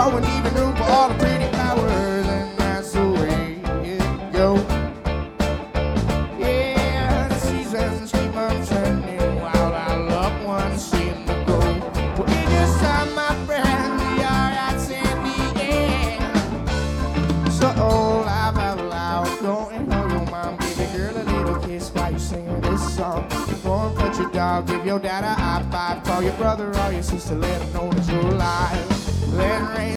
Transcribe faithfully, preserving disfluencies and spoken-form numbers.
no one leaving room for all the pretty flowers, and that's the way it goes. Yeah, the seasons keep on turning while our loved ones seem to go. Well, in this time, my friend, we are at San Diego. So old, laugh out loud, go and hold your mom, give your girl a little kiss while you singing this song. Go and put your dog, give your dad a high five, call your brother or your sister, let them know that you're alive. Let it rain.